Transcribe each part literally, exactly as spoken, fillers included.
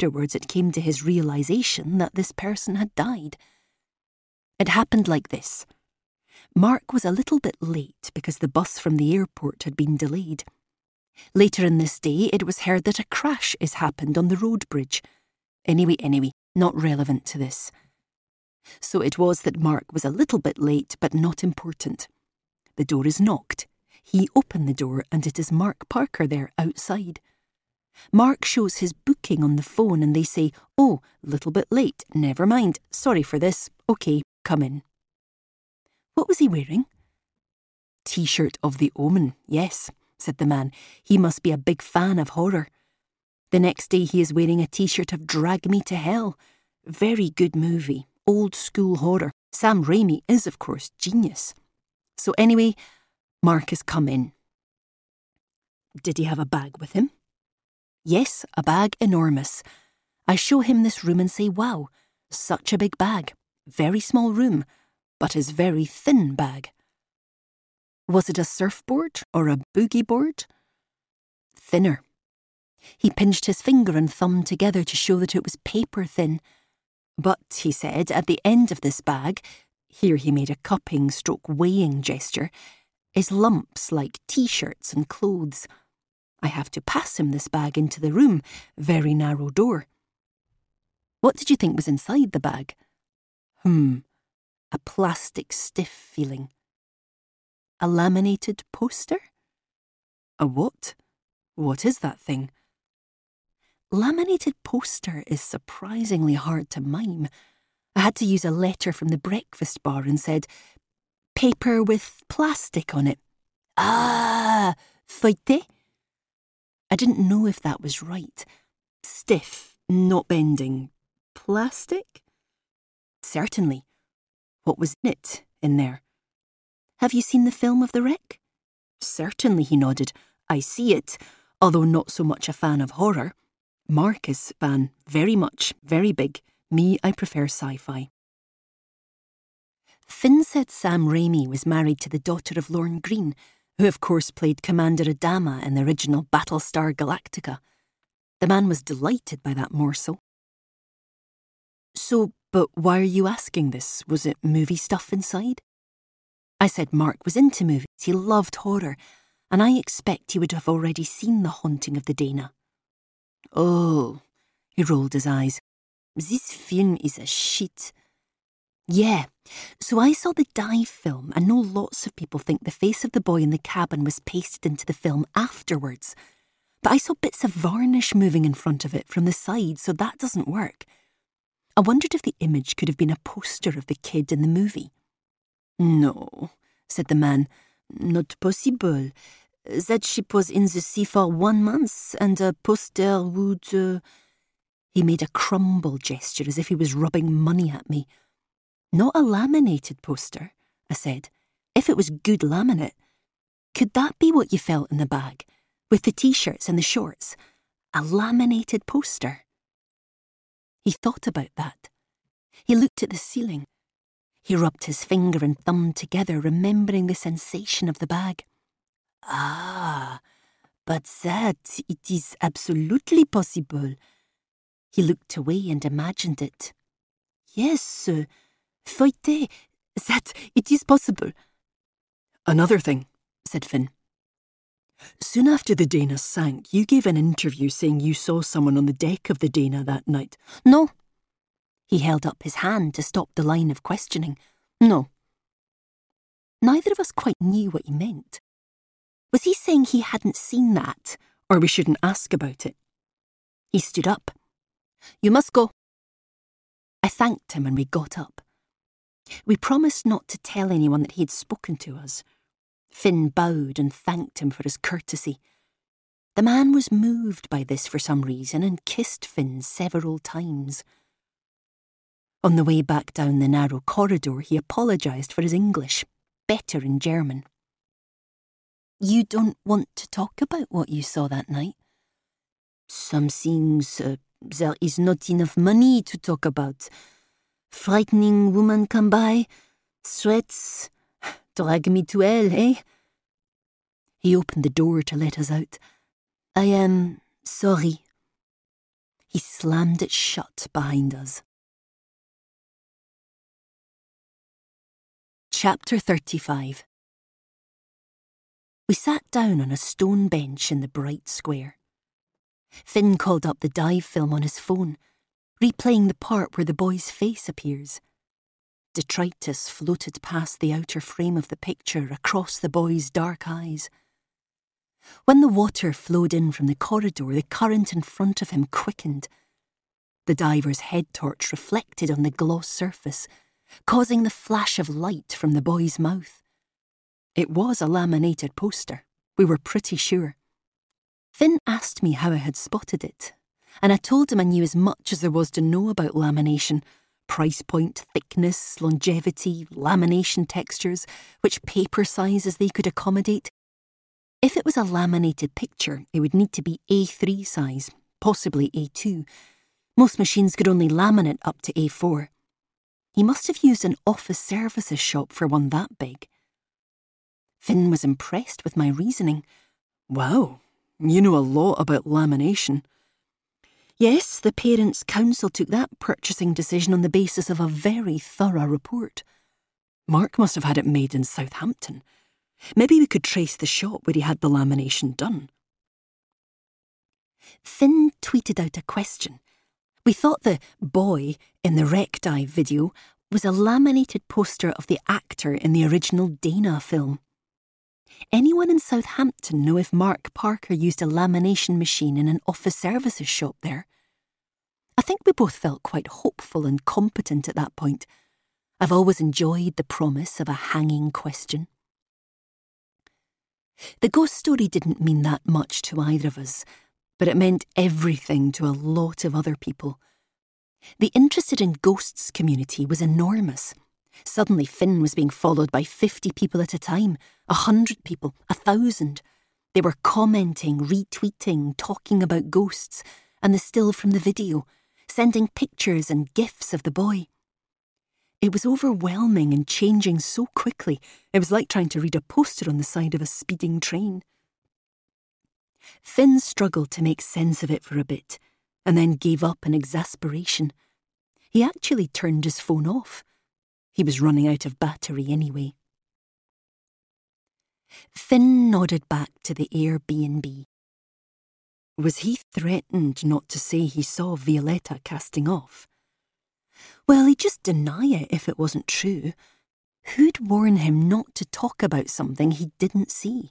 afterwards it came to his realisation that this person had died. It happened like this. Mark was a little bit late because the bus from the airport had been delayed. Later in this day, it was heard that a crash has happened on the road bridge. Anyway, anyway, not relevant to this. So it was that Mark was a little bit late, but not important. The door is knocked. He opened the door, and it is Mark Parker there outside. Mark shows his booking on the phone, and they say, "Oh, little bit late, never mind, sorry for this, OK, come in." What was he wearing? T-shirt of The Omen, yes, said the man. He must be a big fan of horror. The next day he is wearing a T-shirt of Drag Me to Hell. Very good movie, old school horror. Sam Raimi is, of course, genius. So anyway, Mark has come in. Did he have a bag with him? Yes, a bag enormous. I show him this room and say, wow, such a big bag. Very small room, but his very thin bag. Was it a surfboard or a boogie board? Thinner. He pinched his finger and thumb together to show that it was paper thin. But, he said, at the end of this bag, here he made a cupping stroke weighing gesture, is lumps like T-shirts and clothes. I have to pass him this bag into the room, very narrow door. What did you think was inside the bag? Hmm, a plastic stiff feeling. A laminated poster? A what? What is that thing? Laminated poster is surprisingly hard to mime. I had to use a letter from the breakfast bar and said, paper with plastic on it. Ah, feuilleté? I didn't know if that was right. Stiff, not bending. Plastic? Certainly. What was in it, in there? Have you seen the film of the wreck? Certainly, he nodded. I see it, although not so much a fan of horror. Mark is fan, very much, very big. Me, I prefer sci-fi. Finn said Sam Raimi was married to the daughter of Lorne Greene, who of course played Commander Adama in the original Battlestar Galactica. The man was delighted by that morsel. So, but why are you asking this? Was it movie stuff inside? I said Mark was into movies, he loved horror, and I expect he would have already seen The Haunting of the Dana. Oh, he rolled his eyes. This film is a shit. Yeah, so I saw the Dive film and know lots of people think the face of the boy in the cabin was pasted into the film afterwards. But I saw bits of varnish moving in front of it from the side, so that doesn't work. I wondered if the image could have been a poster of the kid in the movie. No, said the man, not possible. That ship was in the sea for one month, and a poster would... Uh... He made a crumble gesture as if he was rubbing money at me. Not a laminated poster, I said. If it was good laminate. Could that be what you felt in the bag, with the T-shirts and the shorts? A laminated poster? He thought about that. He looked at the ceiling. He rubbed his finger and thumb together, remembering the sensation of the bag. Ah, but that, it is absolutely possible. He looked away and imagined it. Yes, uh, feuilleté, that, it is possible. Another thing, said Finn. Soon after the Dana sank, you gave an interview saying you saw someone on the deck of the Dana that night. No. He held up his hand to stop the line of questioning. No. Neither of us quite knew what he meant. Was he saying he hadn't seen that, or we shouldn't ask about it? He stood up. You must go. I thanked him and we got up. We promised not to tell anyone that he had spoken to us. Finn bowed and thanked him for his courtesy. The man was moved by this for some reason and kissed Finn several times. On the way back down the narrow corridor, he apologised for his English, better in German. You don't want to talk about what you saw that night? Some things... Uh, There is not enough money to talk about. Frightening woman come by, threats, drag me to hell, eh? He opened the door to let us out. I am sorry. He slammed it shut behind us. Chapter thirty-five. We sat down on a stone bench in the bright square. Finn called up the dive film on his phone, replaying the part where the boy's face appears. Detritus floated past the outer frame of the picture across the boy's dark eyes. When the water flowed in from the corridor, the current in front of him quickened. The diver's head torch reflected on the gloss surface, causing the flash of light from the boy's mouth. It was a laminated poster, we were pretty sure. Finn asked me how I had spotted it, and I told him I knew as much as there was to know about lamination: price point, thickness, longevity, lamination textures, which paper sizes they could accommodate. If it was a laminated picture, it would need to be A three size, possibly A two. Most machines could only laminate up to A four. He must have used an office services shop for one that big. Finn was impressed with my reasoning. Wow, you know a lot about lamination. Yes, the Parents' Council took that purchasing decision on the basis of a very thorough report. Mark must have had it made in Southampton. Maybe we could trace the shop where he had the lamination done. Finn tweeted out a question. We thought the boy in the wreck dive video was a laminated poster of the actor in the original Dana film. Anyone in Southampton know if Mark Parker used a lamination machine in an office services shop there? I think we both felt quite hopeful and competent at that point. I've always enjoyed the promise of a hanging question. The ghost story didn't mean that much to either of us, but it meant everything to a lot of other people. The Interested in Ghosts community was enormous. Suddenly Finn was being followed by fifty people at a time, a hundred people, a thousand. They were commenting, retweeting, talking about ghosts, and the still from the video, sending pictures and gifs of the boy. It was overwhelming and changing so quickly, it was like trying to read a poster on the side of a speeding train. Finn struggled to make sense of it for a bit, and then gave up in exasperation. He actually turned his phone off. He was running out of battery anyway. Finn nodded back to the Airbnb. Was he threatened not to say he saw Violetta casting off? Well, he'd just deny it if it wasn't true. Who'd warn him not to talk about something he didn't see?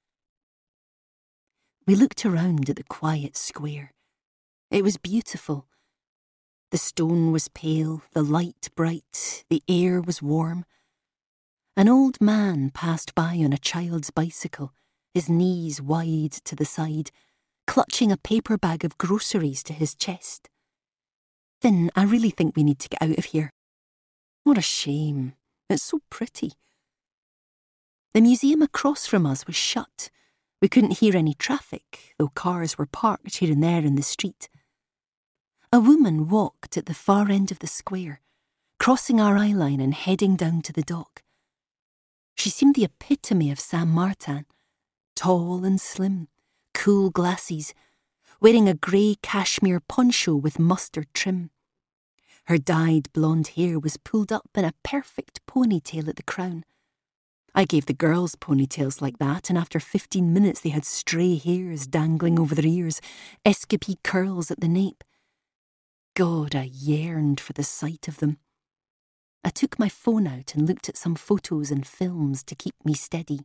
We looked around at the quiet square. It was beautiful. The stone was pale, the light bright, the air was warm. An old man passed by on a child's bicycle, his knees wide to the side, clutching a paper bag of groceries to his chest. Finn, I really think we need to get out of here. What a shame. It's so pretty. The museum across from us was shut. We couldn't hear any traffic, though cars were parked here and there in the street. A woman walked at the far end of the square, crossing our eye line and heading down to the dock. She seemed the epitome of Saint Martin, tall and slim, cool glasses, wearing a grey cashmere poncho with mustard trim. Her dyed blonde hair was pulled up in a perfect ponytail at the crown. I gave the girls ponytails like that, and after fifteen minutes they had stray hairs dangling over their ears, escapee curls at the nape. God, I yearned for the sight of them. I took my phone out and looked at some photos and films to keep me steady.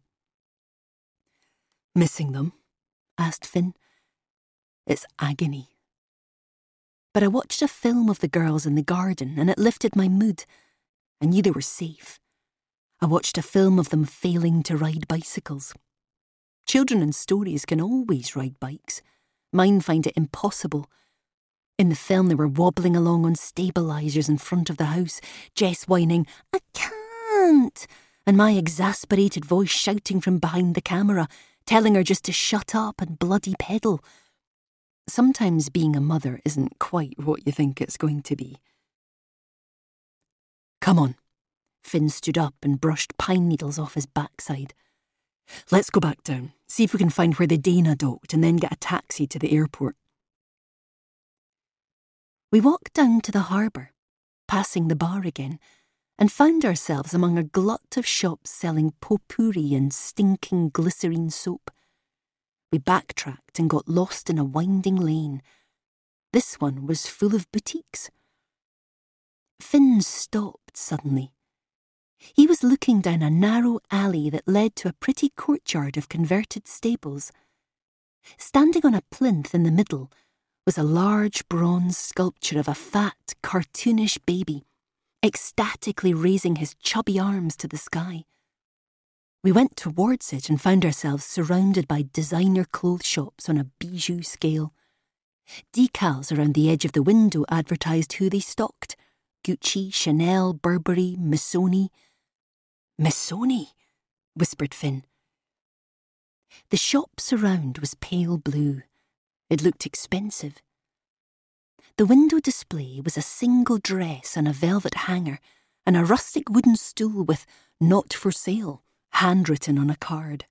Missing them? Asked Finn. It's agony. But I watched a film of the girls in the garden and it lifted my mood. I knew they were safe. I watched a film of them failing to ride bicycles. Children in stories can always ride bikes. Mine find it impossible. In the film they were wobbling along on stabilisers in front of the house, Jess whining, "I can't!" and my exasperated voice shouting from behind the camera, telling her just to shut up and bloody pedal. Sometimes being a mother isn't quite what you think it's going to be. Come on. Finn stood up and brushed pine needles off his backside. Let's go back down, see if we can find where the Dana docked and then get a taxi to the airport. We walked down to the harbour, passing the bar again, and found ourselves among a glut of shops selling potpourri and stinking glycerine soap. We backtracked and got lost in a winding lane. This one was full of boutiques. Finn stopped suddenly. He was looking down a narrow alley that led to a pretty courtyard of converted stables. Standing on a plinth in the middle was a large bronze sculpture of a fat, cartoonish baby, ecstatically raising his chubby arms to the sky. We went towards it and found ourselves surrounded by designer clothes shops on a bijou scale. Decals around the edge of the window advertised who they stocked: Gucci, Chanel, Burberry, Missoni. Missoni, whispered Finn. The shop surround was pale blue. It looked expensive. The window display was a single dress on a velvet hanger and a rustic wooden stool with "Not for sale" handwritten on a card.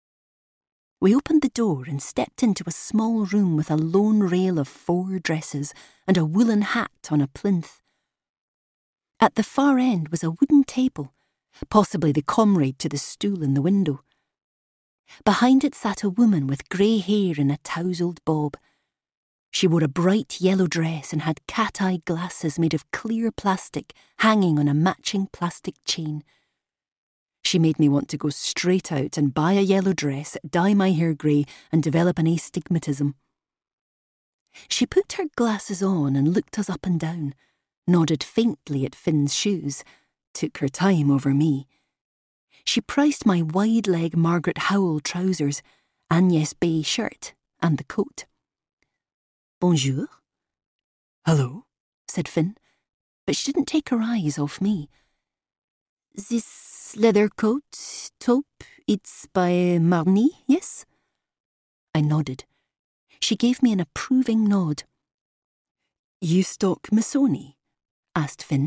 We opened the door and stepped into a small room with a lone rail of four dresses and a woolen hat on a plinth. At the far end was a wooden table, possibly the comrade to the stool in the window. Behind it sat a woman with grey hair in a tousled bob. She wore a bright yellow dress and had cat-eye glasses made of clear plastic hanging on a matching plastic chain. She made me want to go straight out and buy a yellow dress, dye my hair grey, and develop an astigmatism. She put her glasses on and looked us up and down, nodded faintly at Finn's shoes, took her time over me. She priced my wide-leg Margaret Howell trousers, Agnès Bay shirt, and the coat. Bonjour. Hello, said Finn, but she didn't take her eyes off me. This leather coat, taupe, it's by Marni, yes? I nodded. She gave me an approving nod. You stock Missoni? Asked Finn.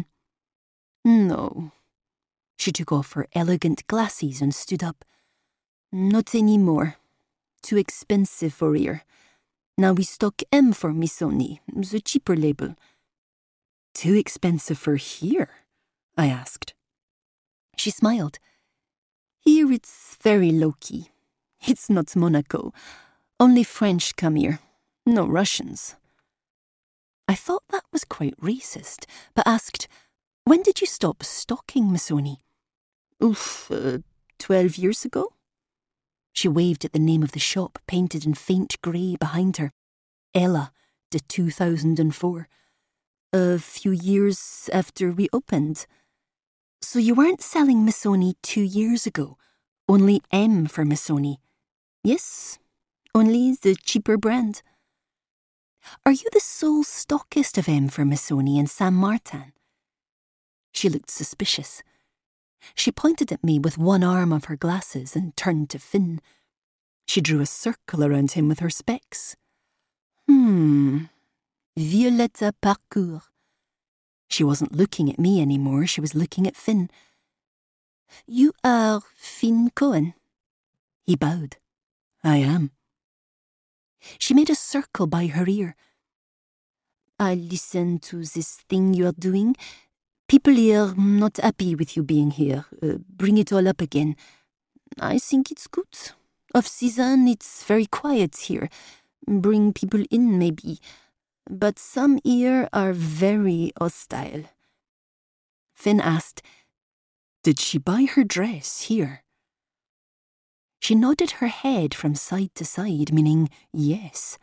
No. She took off her elegant glasses and stood up. Not any more. Too expensive for here. Now we stock M for Missoni, the cheaper label. Too expensive for here? I asked. She smiled. Here it's very low-key. It's not Monaco. Only French come here. No Russians. I thought that was quite racist, but asked, when did you stop stocking Missoni? Oof, uh, twelve years ago? She waved at the name of the shop painted in faint grey behind her. Ella, de two thousand four. A few years after we opened. So you weren't selling Missoni two years ago, only M for Missoni. Yes, only the cheaper brand. Are you the sole stockist of M for Missoni in Saint Martin? She looked suspicious. She pointed at me with one arm of her glasses and turned to Finn. She drew a circle around him with her specs. Hmm, Violetta Parcours. She wasn't looking at me anymore, she was looking at Finn. You are Finn Cohen? He bowed. I am. She made a circle by her ear. I listen to this thing you are doing. People here not happy with you being here. Uh, bring it all up again. I think it's good. Off-season, it's very quiet here. Bring people in, maybe. But some here are very hostile. Finn asked, did she buy her dress here? She nodded her head from side to side, meaning yes.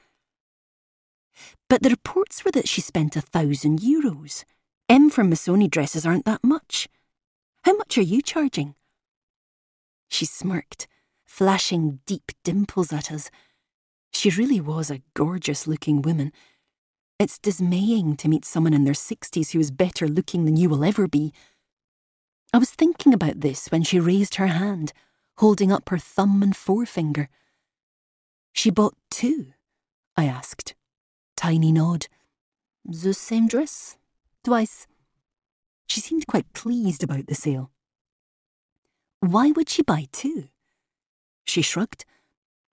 But the reports were that she spent a thousand euros. M for Missoni dresses aren't that much. How much are you charging? She smirked, flashing deep dimples at us. She really was a gorgeous-looking woman. It's dismaying to meet someone in their sixties who is better looking than you will ever be. I was thinking about this when she raised her hand, holding up her thumb and forefinger. She bought two? I asked. Tiny nod. The same dress? Twice. She seemed quite pleased about the sale. Why would she buy two? She shrugged.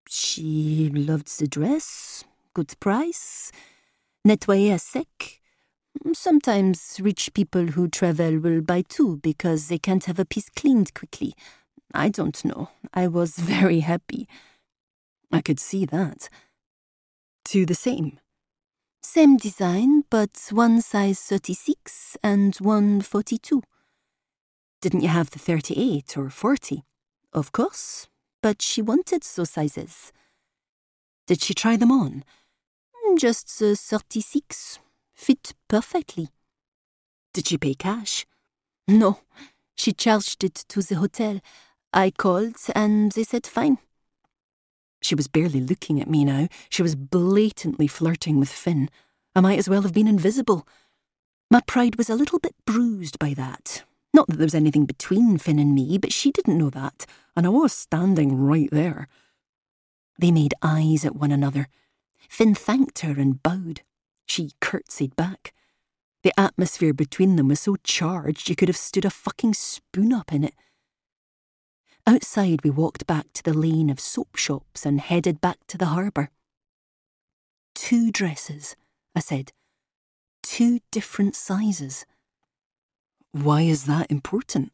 She loved the dress, good price, nettoyé à sec, Sometimes rich people who travel will buy two because they can't have a piece cleaned quickly. I don't know. I was very happy. I could see that. Two the same? Same design, but one size thirty-six and one forty-two. Didn't you have the thirty-eight or forty? Of course, but she wanted those sizes. Did she try them on? Just the thirty-six. Fit perfectly. Did she pay cash? No, she charged it to the hotel. I called and they said fine. She was barely looking at me now. She was blatantly flirting with Finn. I might as well have been invisible. My pride was a little bit bruised by that. Not that there was anything between Finn and me, but she didn't know that, and I was standing right there. They made eyes at one another. Finn thanked her and bowed. She curtsied back. The atmosphere between them was so charged you could have stood a fucking spoon up in it. Outside we walked back to the lane of soap shops and headed back to the harbour. Two dresses, I said. Two different sizes. Why is that important?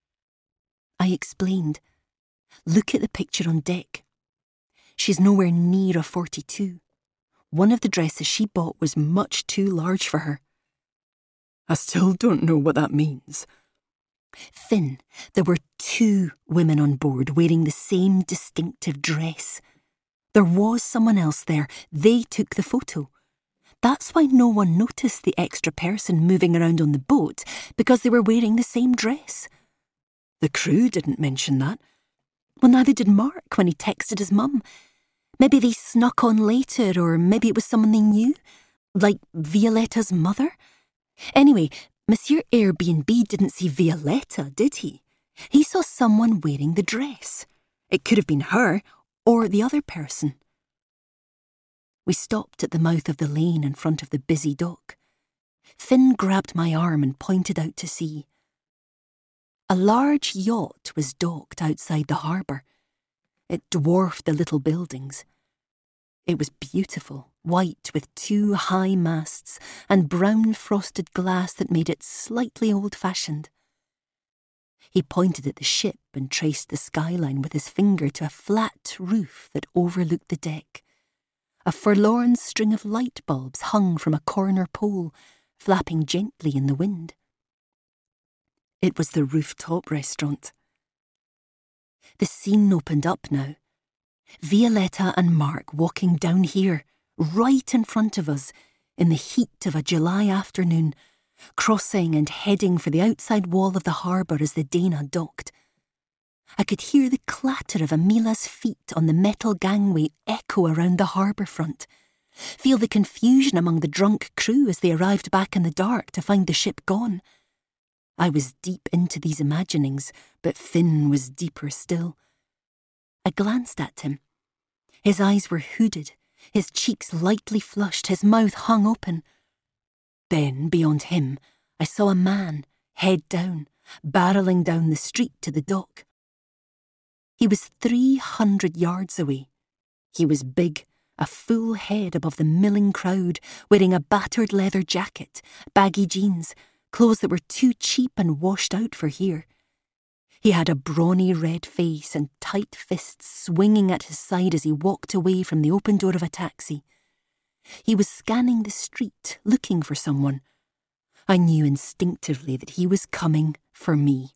I explained. Look at the picture on deck. She's nowhere near a forty-two. One of the dresses she bought was much too large for her. I still don't know what that means. Finn, there were two women on board wearing the same distinctive dress. There was someone else there. They took the photo. That's why no one noticed the extra person moving around on the boat, because they were wearing the same dress. The crew didn't mention that. Well, neither did Mark when he texted his mum. Maybe they snuck on later, or maybe it was someone they knew, like Violetta's mother. Anyway, Monsieur Airbnb didn't see Violetta, did he? He saw someone wearing the dress. It could have been her, or the other person. We stopped at the mouth of the lane in front of the busy dock. Finn grabbed my arm and pointed out to sea. A large yacht was docked outside the harbour. It dwarfed the little buildings. It was beautiful, white with two high masts and brown frosted glass that made it slightly old-fashioned. He pointed at the ship and traced the skyline with his finger to a flat roof that overlooked the deck. A forlorn string of light bulbs hung from a corner pole, flapping gently in the wind. It was the rooftop restaurant. The scene opened up now. Violetta and Mark walking down here, right in front of us, in the heat of a July afternoon, crossing and heading for the outside wall of the harbour as the Dana docked. I could hear the clatter of Amila's feet on the metal gangway echo around the harbour front, feel the confusion among the drunk crew as they arrived back in the dark to find the ship gone. I was deep into these imaginings, but Finn was deeper still. I glanced at him. His eyes were hooded, his cheeks lightly flushed, his mouth hung open. Then, beyond him, I saw a man, head down, barrelling down the street to the dock. He was three hundred yards away. He was big, a full head above the milling crowd, wearing a battered leather jacket, baggy jeans, clothes that were too cheap and washed out for here. He had a brawny red face and tight fists swinging at his side as he walked away from the open door of a taxi. He was scanning the street, looking for someone. I knew instinctively that he was coming for me.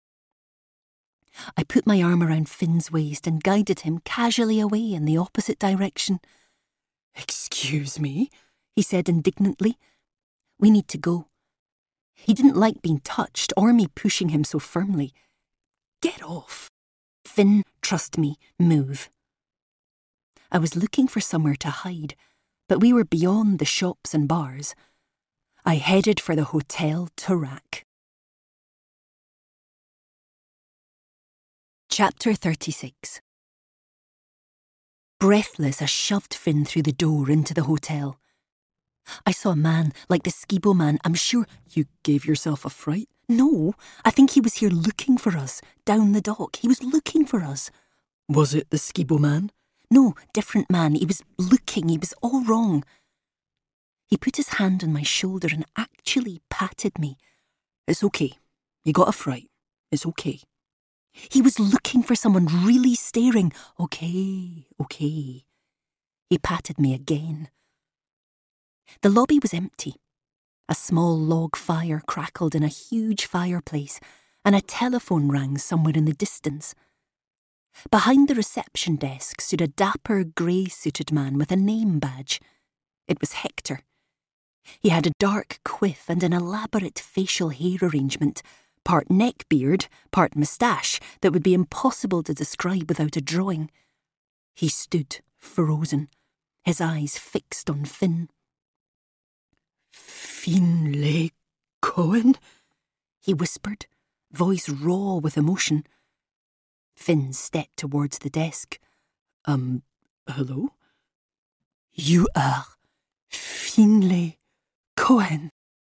I put my arm around Finn's waist and guided him casually away in the opposite direction. "Excuse me," he said indignantly. "We need to go." He didn't like being touched or me pushing him so firmly. "Get off." "Finn, trust me, move." I was looking for somewhere to hide, but we were beyond the shops and bars. I headed for the Hotel Turak. Chapter thirty-six. Breathless, I shoved Finn through the door into the hotel. I saw a man, like the Skibo man. I'm sure you gave yourself a fright. No, I think he was here looking for us, down the dock. He was looking for us. Was it the Skibo man? No, different man. He was looking. He was all wrong. He put his hand on my shoulder and actually patted me. It's okay. You got a fright. It's okay. He was looking for someone, really staring. Okay, okay. He patted me again. The lobby was empty. A small log fire crackled in a huge fireplace, and a telephone rang somewhere in the distance. Behind the reception desk stood a dapper, grey-suited man with a name badge. It was Hector. He had a dark quiff and an elaborate facial hair arrangement, part neck beard, part moustache, that would be impossible to describe without a drawing. He stood, frozen, his eyes fixed on Finn. "Finlay Cohen?" he whispered, voice raw with emotion. Finn stepped towards the desk. Um, hello? "You are Finlay Cohen?"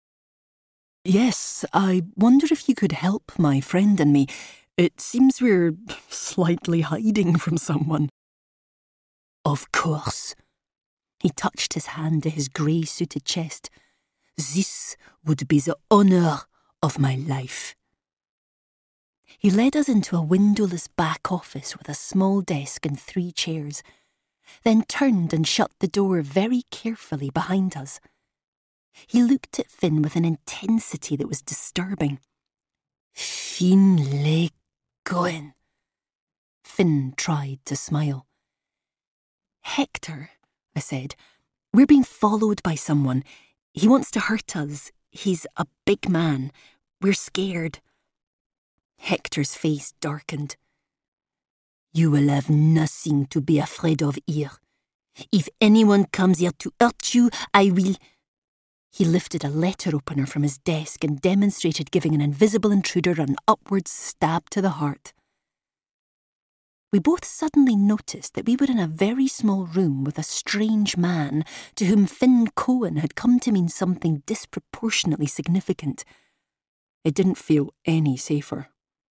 "Yes, I wonder if you could help my friend and me. It seems we're slightly hiding from someone." "Of course." He touched his hand to his grey-suited chest. "This would be the honour of my life." He led us into a windowless back office with a small desk and three chairs, then turned and shut the door very carefully behind us. He looked at Finn with an intensity that was disturbing. "Finlay Cohen." Finn tried to smile. "Hector," I said, "we're being followed by someone. He wants to hurt us. He's a big man. We're scared." Hector's face darkened. "You will have nothing to be afraid of here. If anyone comes here to hurt you, I will—" He lifted a letter opener from his desk and demonstrated giving an invisible intruder an upward stab to the heart. We both suddenly noticed that we were in a very small room with a strange man to whom Finn Cohen had come to mean something disproportionately significant. It didn't feel any safer.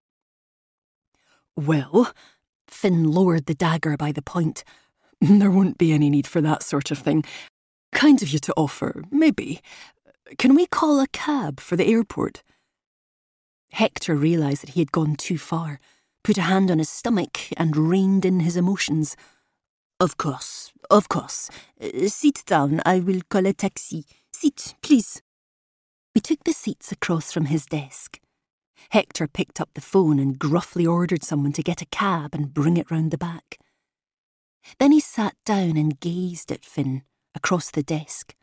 "Well," Finn lowered the dagger by the point, "there won't be any need for that sort of thing. Kind of you to offer, maybe. Can we call a cab for the airport?" Hector realised that he had gone too far, put a hand on his stomach and reined in his emotions. "Of course, of course. Uh, sit down, I will call a taxi. Sit, please." We took the seats across from his desk. Hector picked up the phone and gruffly ordered someone to get a cab and bring it round the back. Then he sat down and gazed at Finn across the desk.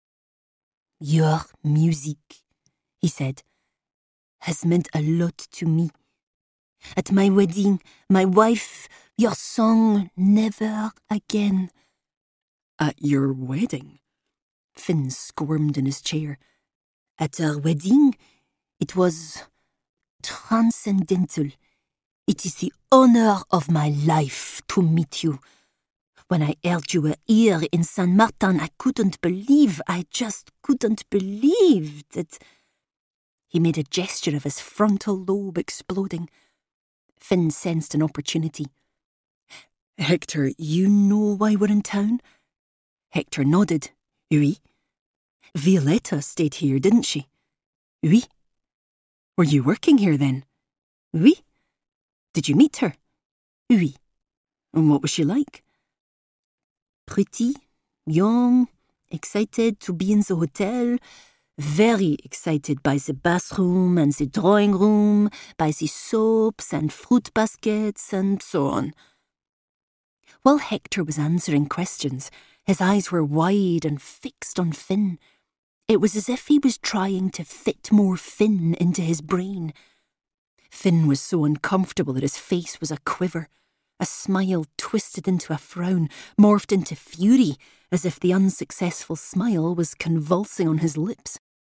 "Your music," he said, "has meant a lot to me. At my wedding, my wife, your song, Never Again." "At your wedding?" Finn squirmed in his chair. "At our wedding, it was transcendental. It is the honour of my life to meet you. When I heard you were here in Saint Martin, I couldn't believe, I just couldn't believe that—" He made a gesture of his frontal lobe exploding. Finn sensed an opportunity. "Hector, you know why we're in town?" Hector nodded. "Oui." "Violetta stayed here, didn't she?" "Oui." "Were you working here then?" "Oui." "Did you meet her?" "Oui." "And what was she like?" "Pretty, young, excited to be in the hotel, very excited by the bathroom and the drawing room, by the soaps and fruit baskets and so on." While Hector was answering questions, his eyes were wide and fixed on Finn. It was as if he was trying to fit more Finn into his brain. Finn was so uncomfortable that his face was a quiver. A smile twisted into a frown, morphed into fury, as if the unsuccessful smile was convulsing on his lips.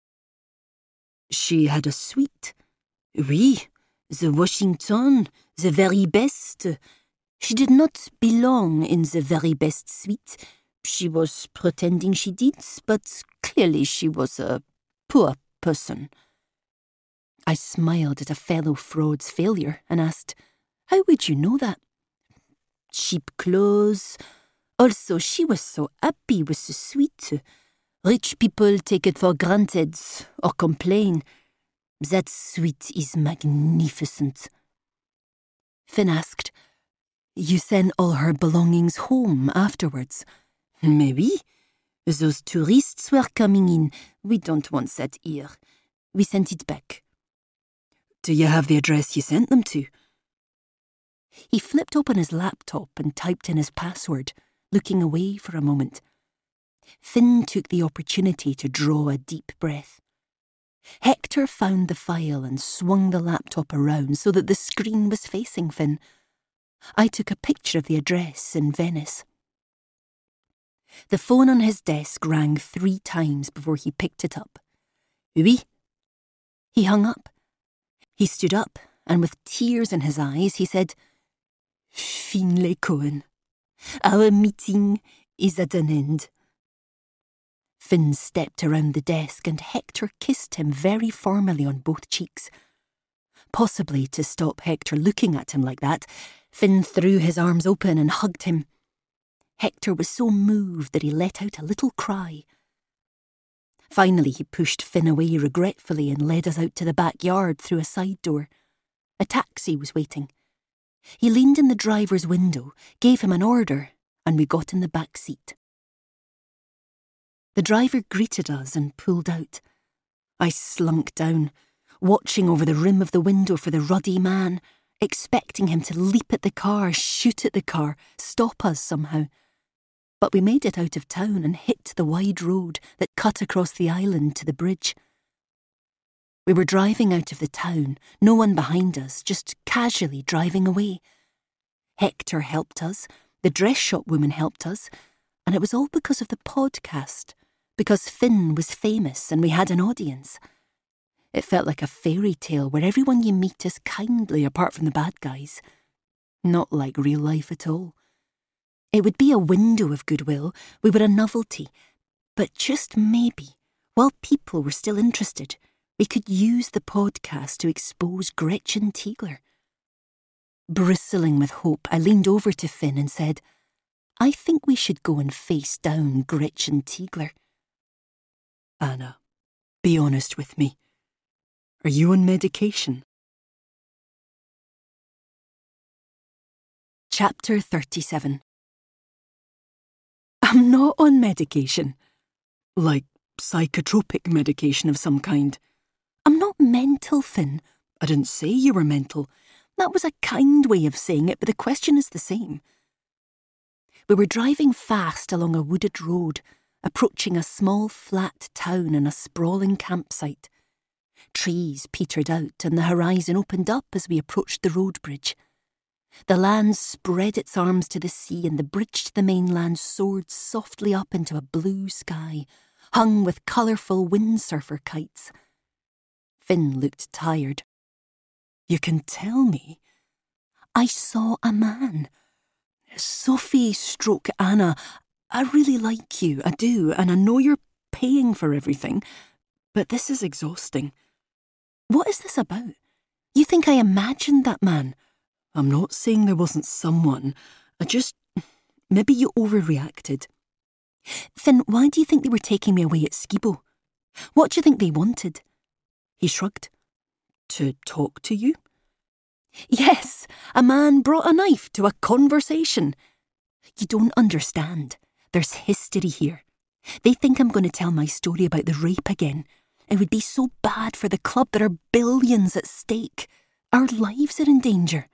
"She had a suite?" "Oui, the Washington, the very best. She did not belong in the very best suite. She was pretending she did, but clearly she was a poor person." I smiled at a fellow fraud's failure and asked, "How would you know that?" "Cheap clothes. Also, she was so happy with the suite. Rich people take it for granted or complain. That suite is magnificent. Finn asked, You sent all her belongings home afterwards? Maybe. Those tourists were coming in. We don't want that here. We sent it back. Do you have the address you sent them to? He flipped open his laptop and typed in his password, looking away for a moment. Finn took the opportunity to draw a deep breath. Hector found the file and swung the laptop around so that the screen was facing Finn. I took a picture of the address in Venice. The phone on his desk rang three times before he picked it up. Oui? He hung up. He stood up, and with tears in his eyes, he said, Finlay Cohen, our meeting is at an end. Finn stepped around the desk and Hector kissed him very formally on both cheeks. Possibly to stop Hector looking at him like that, Finn threw his arms open and hugged him. Hector was so moved that he let out a little cry. Finally, he pushed Finn away regretfully and led us out to the backyard through a side door. A taxi was waiting. He leaned in the driver's window, gave him an order, and we got in the back seat. The driver greeted us and pulled out. I slunk down, watching over the rim of the window for the ruddy man, expecting him to leap at the car, shoot at the car, stop us somehow. But we made it out of town and hit the wide road that cut across the island to the bridge. We were driving out of the town, no one behind us, just casually driving away. Hector helped us, the dress shop woman helped us, and it was all because of the podcast, because Finn was famous and we had an audience. It felt like a fairy tale where everyone you meet is kindly apart from the bad guys. Not like real life at all. It would be a window of goodwill, we were a novelty, but just maybe, while people were still interested, we could use the podcast to expose Gretchen Tiegler. Bristling with hope, I leaned over to Finn and said, I think we should go and face down Gretchen Tiegler. Anna, be honest with me. Are you on medication? Chapter thirty-seven. I'm not on medication. Like psychotropic medication of some kind. I'm not mental, Finn. I didn't say you were mental. That was a kind way of saying it, but the question is the same. We were driving fast along a wooded road, approaching a small flat town and a sprawling campsite. Trees petered out and the horizon opened up as we approached the road bridge. The land spread its arms to the sea and the bridge to the mainland soared softly up into a blue sky, hung with colourful windsurfer kites. Finn looked tired. You can tell me? I saw a man. Sophie stroke Anna, I really like you, I do, and I know you're paying for everything, but this is exhausting. What is this about? You think I imagined that man? I'm not saying there wasn't someone. I just... Maybe you overreacted. Finn, why do you think they were taking me away at Skibo? What do you think they wanted? He shrugged. To talk to you? Yes, a man brought a knife to a conversation. You don't understand. There's history here. They think I'm going to tell my story about the rape again. It would be so bad for the club. There are billions at stake. Our lives are in danger.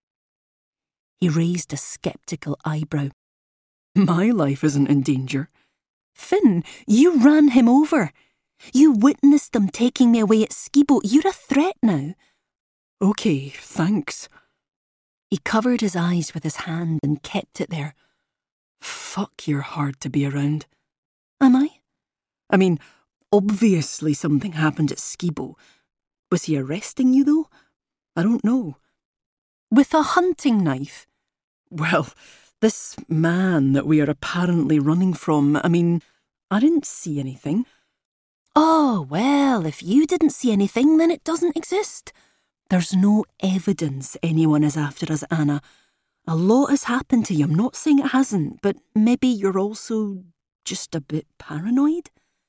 He raised a sceptical eyebrow. My life isn't in danger. Finn, you ran him over. You witnessed them taking me away at Skibo. You're a threat now. OK, thanks. He covered his eyes with his hand and kept it there. Fuck, you're hard to be around. Am I? I mean, obviously something happened at Skibo. Was he arresting you, though? I don't know. With a hunting knife? Well, this man that we are apparently running from, I mean, I didn't see anything. Oh, well, if you didn't see anything, then it doesn't exist. There's no evidence anyone is after us, Anna. A lot has happened to you. I'm not saying it hasn't, but maybe you're also just a bit paranoid?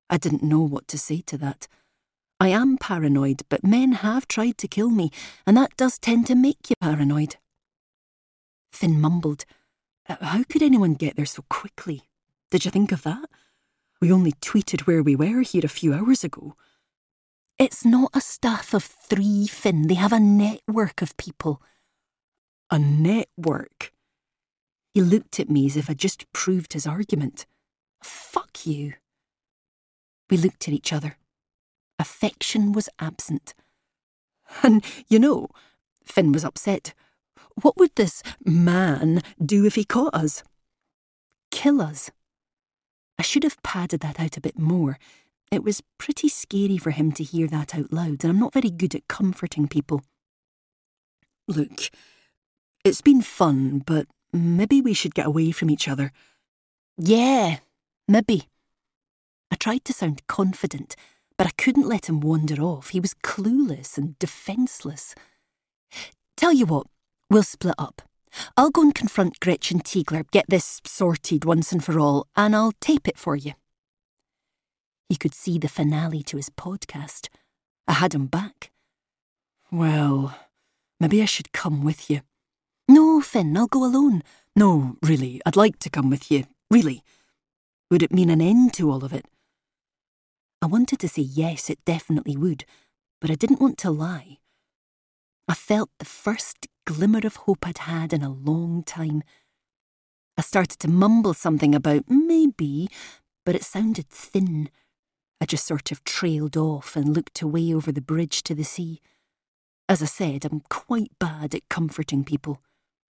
I didn't know what to say to that. I am paranoid, but men have tried to kill me, and that does tend to make you paranoid. Finn mumbled, "How could anyone get there so quickly? Did you think of that? We only tweeted where we were here a few hours ago." "It's not a staff of three, Finn. They have a network of people." "A network?" He looked at me as if I'd just proved his argument. "Fuck you." We looked at each other. Affection was absent. "And, you know," Finn was upset, "what would this man do if he caught us?" "Kill us." I should have padded that out a bit more. It was pretty scary for him to hear that out loud, and I'm not very good at comforting people. "Look, it's been fun, but maybe we should get away from each other." "Yeah, maybe." I tried to sound confident, but I couldn't let him wander off. He was clueless and defenceless. "Tell you what, we'll split up. I'll go and confront Gretchen Tiegler, get this sorted once and for all, and I'll tape it for you." He could see the finale to his podcast. I had him back. "Well, maybe I should come with you." "No, Finn, I'll go alone." "No, really, I'd like to come with you. Really. Would it mean an end to all of it?" I wanted to say yes, it definitely would, but I didn't want to lie. I felt the first glimmer of hope I'd had in a long time. I started to mumble something about maybe, but it sounded thin. I just sort of trailed off and looked away over the bridge to the sea. As I said, I'm quite bad at comforting people.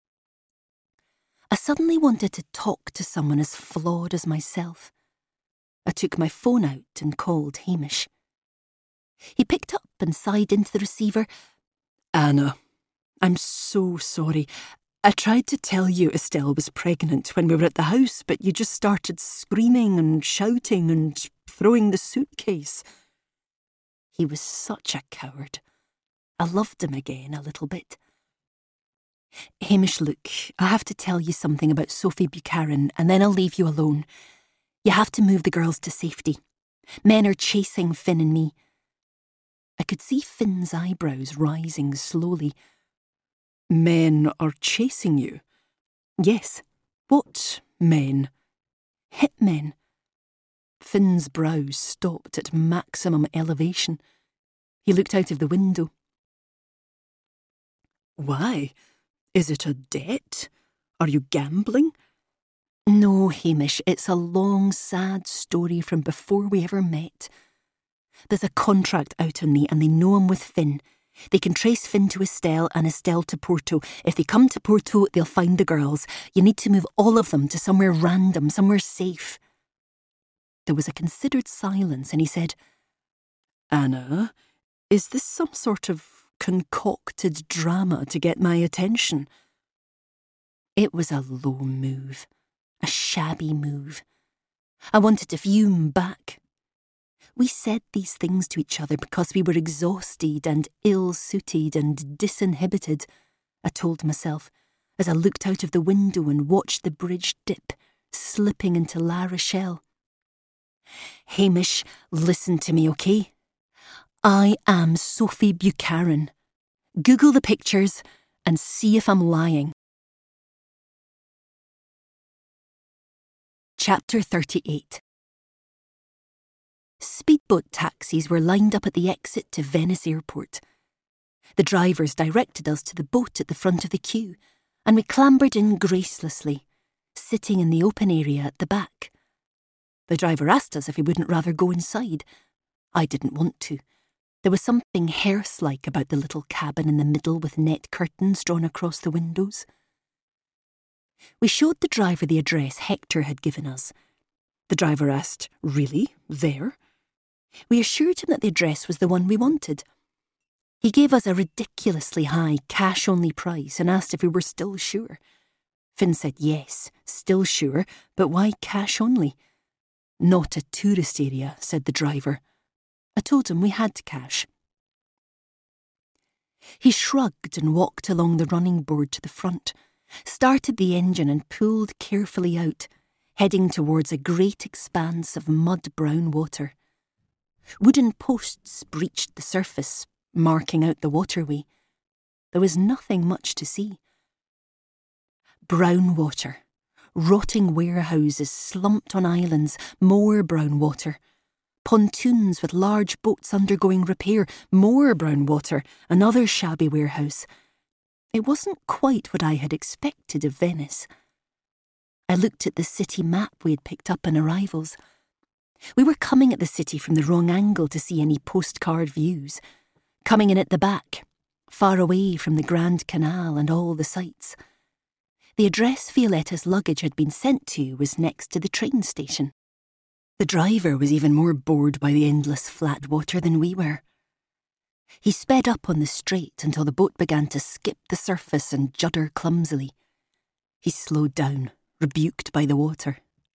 I suddenly wanted to talk to someone as flawed as myself. I took my phone out and called Hamish. He picked up and sighed into the receiver. "Anna, I'm so sorry. I tried to tell you Estelle was pregnant when we were at the house, but you just started screaming and shouting and throwing the suitcase." He was such a coward. I loved him again a little bit. "Hamish, look, I have to tell you something about Sophie Buchanan, and then I'll leave you alone. You have to move the girls to safety. Men are chasing Finn and me." I could see Finn's eyebrows rising slowly. "Men are chasing you?" "Yes." "What men?" "Hitmen." Finn's brows stopped at maximum elevation. He looked out of the window. "Why? Is it a debt? Are you gambling?" "No, Hamish, it's a long, sad story from before we ever met. There's a contract out on me and they know I'm with Finn. They can trace Finn to Estelle and Estelle to Porto. If they come to Porto, they'll find the girls. You need to move all of them to somewhere random, somewhere safe." There was a considered silence and he said, "Anna, is this some sort of concocted drama to get my attention?" It was a low move. A shabby move. I wanted to fume back. We said these things to each other because we were exhausted and ill-suited and disinhibited, I told myself, as I looked out of the window and watched the bridge dip, slipping into La Rochelle. "Hamish, listen to me, okay? I am Sophie Buchanan. Google the pictures and see if I'm lying." Chapter thirty-eight. Speedboat taxis were lined up at the exit to Venice Airport. The drivers directed us to the boat at the front of the queue, and we clambered in gracelessly, sitting in the open area at the back. The driver asked us if we wouldn't rather go inside. I didn't want to. There was something hearse-like about the little cabin in the middle with net curtains drawn across the windows. We showed the driver the address Hector had given us. The driver asked, "Really? There?" We assured him that the address was the one we wanted. He gave us a ridiculously high cash-only price and asked if we were still sure. Finn said yes, still sure, but why cash only? "Not a tourist area," said the driver. I told him we had cash. He shrugged and walked along the running board to the front, started the engine and pulled carefully out, heading towards a great expanse of mud-brown water. Wooden posts breached the surface, marking out the waterway. There was nothing much to see. Brown water, rotting warehouses slumped on islands, more brown water, pontoons with large boats undergoing repair, more brown water, another shabby warehouse. It wasn't quite what I had expected of Venice. I looked at the city map we had picked up on arrivals. We were coming at the city from the wrong angle to see any postcard views, coming in at the back, far away from the Grand Canal and all the sights. The address Violetta's luggage had been sent to was next to the train station. The driver was even more bored by the endless flat water than we were. He sped up on the straight until the boat began to skip the surface and judder clumsily. He slowed down, rebuked by the water.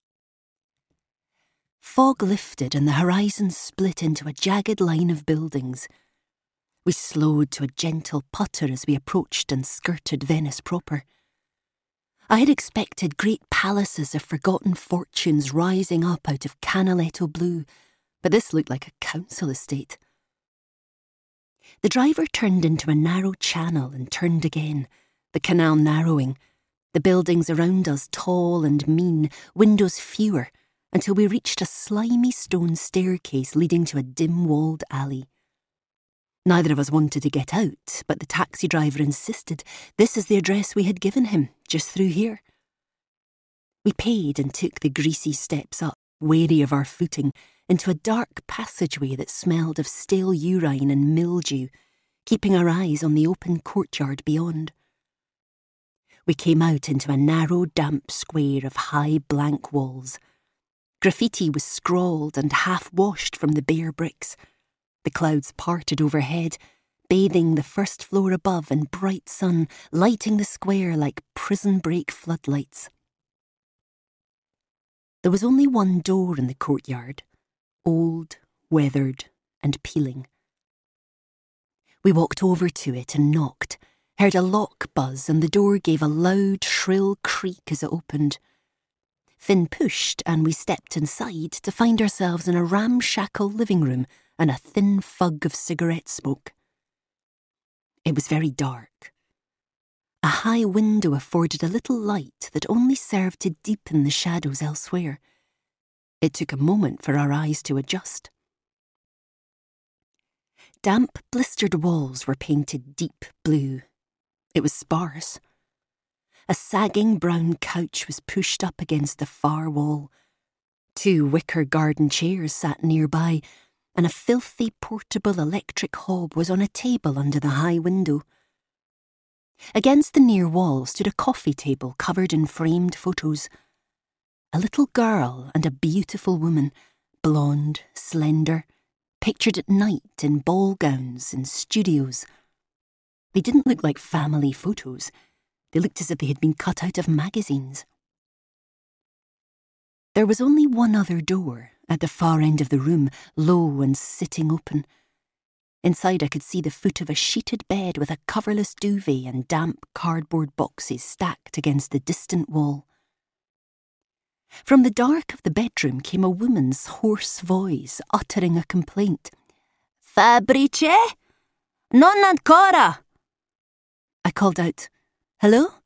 Fog lifted and the horizon split into a jagged line of buildings. We slowed to a gentle putter as we approached and skirted Venice proper. I had expected great palaces of forgotten fortunes rising up out of Canaletto blue, but this looked like a council estate. The driver turned into a narrow channel and turned again, the canal narrowing, the buildings around us tall and mean, windows fewer, until we reached a slimy stone staircase leading to a dim-walled alley. Neither of us wanted to get out, but the taxi driver insisted this is the address we had given him, just through here. We paid and took the greasy steps up, wary of our footing, into a dark passageway that smelled of stale urine and mildew, keeping our eyes on the open courtyard beyond. We came out into a narrow, damp square of high blank walls. Graffiti was scrawled and half-washed from the bare bricks. The clouds parted overhead, bathing the first floor above in bright sun, lighting the square like prison break floodlights. There was only one door in the courtyard, old, weathered, and peeling. We walked over to it and knocked, heard a lock buzz, and the door gave a loud, shrill creak as it opened. Finn pushed, and we stepped inside to find ourselves in a ramshackle living room and a thin fug of cigarette smoke. It was very dark. A high window afforded a little light that only served to deepen the shadows elsewhere. It took a moment for our eyes to adjust. Damp, blistered walls were painted deep blue. It was sparse. A sagging brown couch was pushed up against the far wall. Two wicker garden chairs sat nearby, and a filthy portable electric hob was on a table under the high window. Against the near wall stood a coffee table covered in framed photos. A little girl and a beautiful woman, blonde, slender, pictured at night in ball gowns in studios. They didn't look like family photos. They looked as if they had been cut out of magazines. There was only one other door, at the far end of the room, low and sitting open. Inside I could see the foot of a sheeted bed with a coverless duvet and damp cardboard boxes stacked against the distant wall. From the dark of the bedroom came a woman's hoarse voice, uttering a complaint. "Fabrice? Non ancora!" I called out, "Hello?"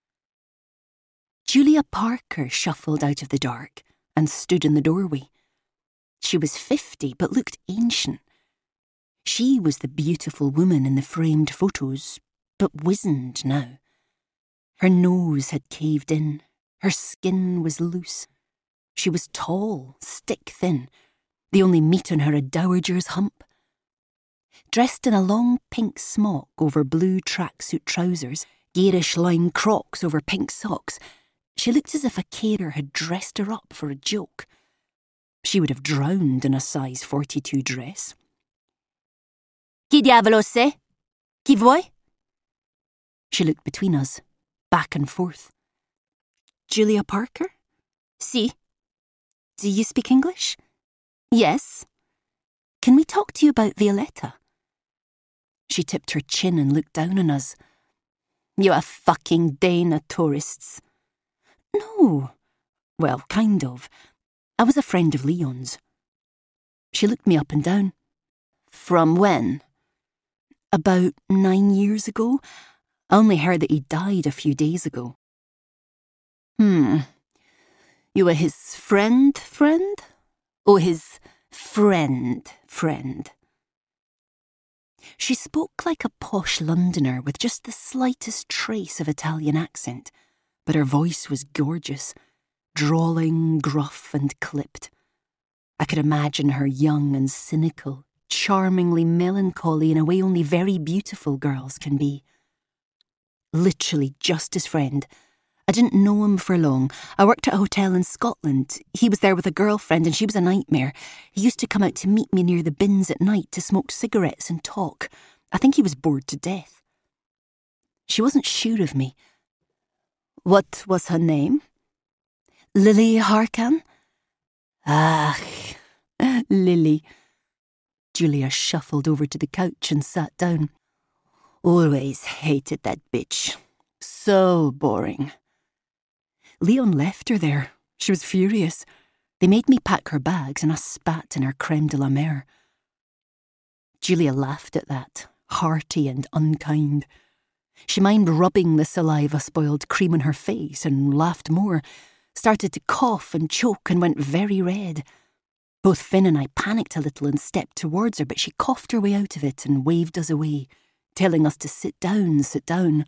Julia Parker shuffled out of the dark and stood in the doorway. She was fifty, but looked ancient. She was the beautiful woman in the framed photos, but wizened now. Her nose had caved in. Her skin was loose. She was tall, stick-thin, the only meat on her a dowager's hump. Dressed in a long pink smock over blue tracksuit trousers, garish lime Crocs over pink socks, she looked as if a carer had dressed her up for a joke. She would have drowned in a size forty-two dress. "Chi diavolo sei? Chi vuoi?" She looked between us, back and forth. "Julia Parker?" "Si." "Do you speak English?" "Yes." "Can we talk to you about Violetta?" She tipped her chin and looked down on us. "You a fucking den of tourists." "No." "Well, kind of. I was a friend of Leon's." She looked me up and down. From when? About nine years ago. I only heard that he died a few days ago. Hmm. You were his friend, friend? Or his friend, friend? She spoke like a posh Londoner with just the slightest trace of Italian accent, but her voice was gorgeous, drawling, gruff and clipped. I could imagine her young and cynical, charmingly melancholy in a way only very beautiful girls can be. Literally just his friend. I didn't know him for long. I worked at a hotel in Scotland. He was there with a girlfriend and she was a nightmare. He used to come out to meet me near the bins at night to smoke cigarettes and talk. I think he was bored to death. She wasn't sure of me. What was her name? Lily Harkan? Ah, Lily. Julia shuffled over to the couch and sat down. Always hated that bitch. So boring. Leon left her there. She was furious. They made me pack her bags and I spat in her creme de la mer. Julia laughed at that, hearty and unkind. She minded rubbing the saliva-spoiled cream on her face and laughed more, started to cough and choke and went very red. Both Finn and I panicked a little and stepped towards her, but she coughed her way out of it and waved us away, telling us to sit down, sit down.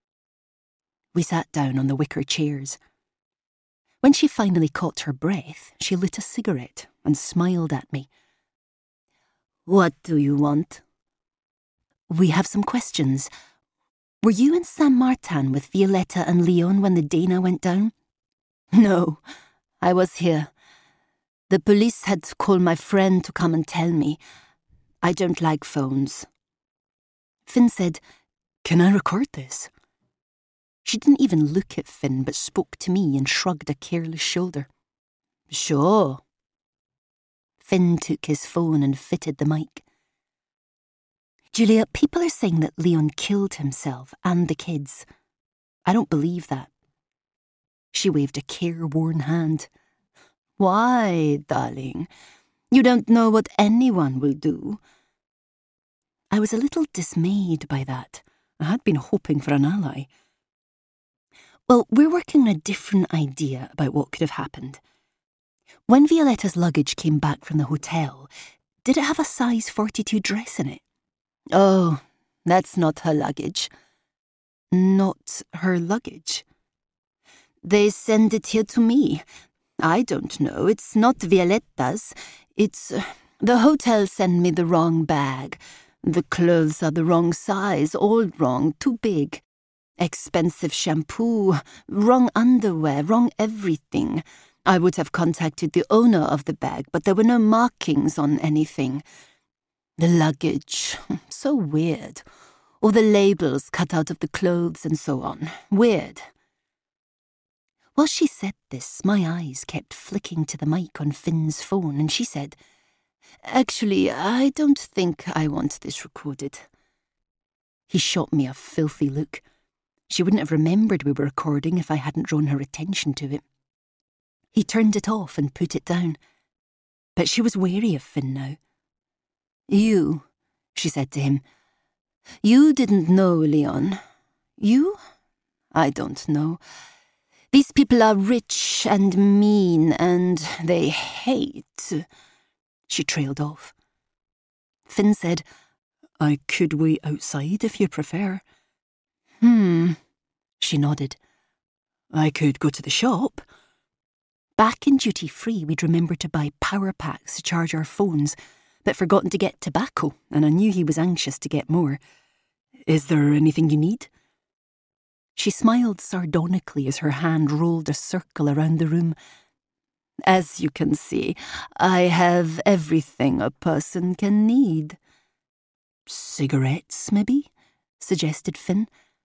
We sat down on the wicker chairs. When she finally caught her breath, she lit a cigarette and smiled at me. What do you want? We have some questions. Were you in Saint Martin with Violetta and Leon when the Dana went down? No, I was here. The police had to call my friend to come and tell me. I don't like phones. Finn said, Can I record this? She didn't even look at Finn but spoke to me and shrugged a careless shoulder. Sure. Finn took his phone and fitted the mic. Julia, people are saying that Leon killed himself and the kids. I don't believe that. She waved a careworn hand. Why, darling? You don't know what anyone will do. I was a little dismayed by that. I had been hoping for an ally. Well, we're working on a different idea about what could have happened. When Violetta's luggage came back from the hotel, did it have a size forty-two dress in it? Oh, that's not her luggage. Not her luggage? They send it here to me. I don't know. It's not Violetta's. It's... Uh, the hotel sent me the wrong bag. The clothes are the wrong size, all wrong, too big. Expensive shampoo, wrong underwear, wrong everything. I would have contacted the owner of the bag, but there were no markings on anything. The luggage, so weird. All the labels cut out of the clothes and so on. Weird. While she said this, my eyes kept flicking to the mic on Finn's phone, and she said, Actually, I don't think I want this recorded. He shot me a filthy look. She wouldn't have remembered we were recording if I hadn't drawn her attention to it. He turned it off and put it down. But she was wary of Finn now. You, she said to him. You didn't know, Leon. You? I don't know. These people are rich and mean and they hate. She trailed off. Finn said, I could wait outside if you prefer. Hmm, she nodded. I could go to the shop. Back in duty-free, we'd remembered to buy power packs to charge our phones, but forgotten to get tobacco, and I knew he was anxious to get more. Is there anything you need? She smiled sardonically as her hand rolled a circle around the room. As you can see, I have everything a person can need. Cigarettes, maybe? Suggested Finn.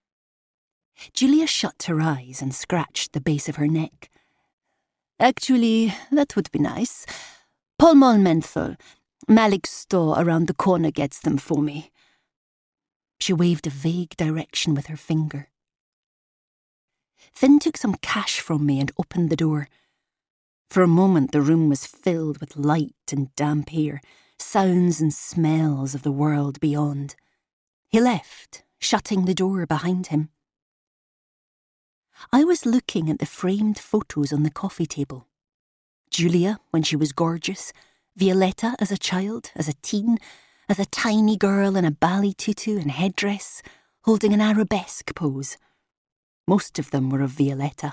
Julia shut her eyes and scratched the base of her neck. Actually, that would be nice. Pall Mall menthol. Malik's store around the corner gets them for me. She waved a vague direction with her finger. Finn took some cash from me and opened the door. For a moment the room was filled with light and damp air, sounds and smells of the world beyond. He left, shutting the door behind him. I was looking at the framed photos on the coffee table. Julia when she was gorgeous, Violetta as a child, as a teen, as a tiny girl in a ballet tutu and headdress, holding an arabesque pose. Most of them were of Violetta.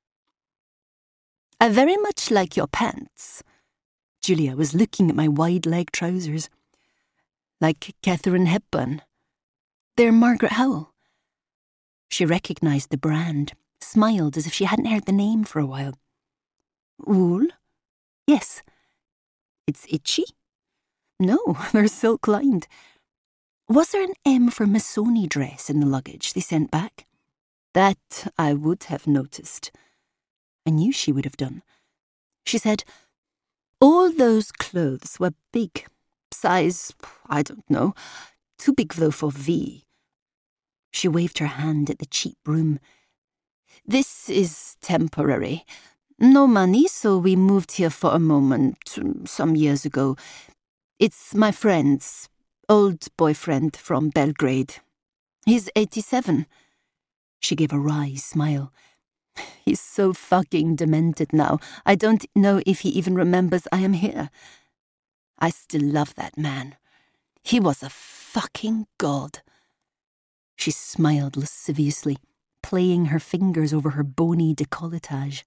"I very much like your pants." Julia was looking at my wide-leg trousers. "Like Katharine Hepburn." "They're Margaret Howell." She recognised the brand, smiled as if she hadn't heard the name for a while. "Wool?" "Yes." "It's itchy?" "No, they're silk-lined." "Was there an M for Missoni dress in the luggage they sent back?" "That I would have noticed." I knew she would have done. She said, "All those clothes were big. Size, I don't know. Too big though for V." She waved her hand at the cheap room. "This is temporary. No money, so we moved here for a moment, some years ago. It's my friend's old boyfriend from Belgrade. He's eighty-seven. She gave a wry smile. "He's so fucking demented now. I don't know if he even remembers I am here. I still love that man. He was a fucking god." She smiled lasciviously, playing her fingers over her bony décolletage.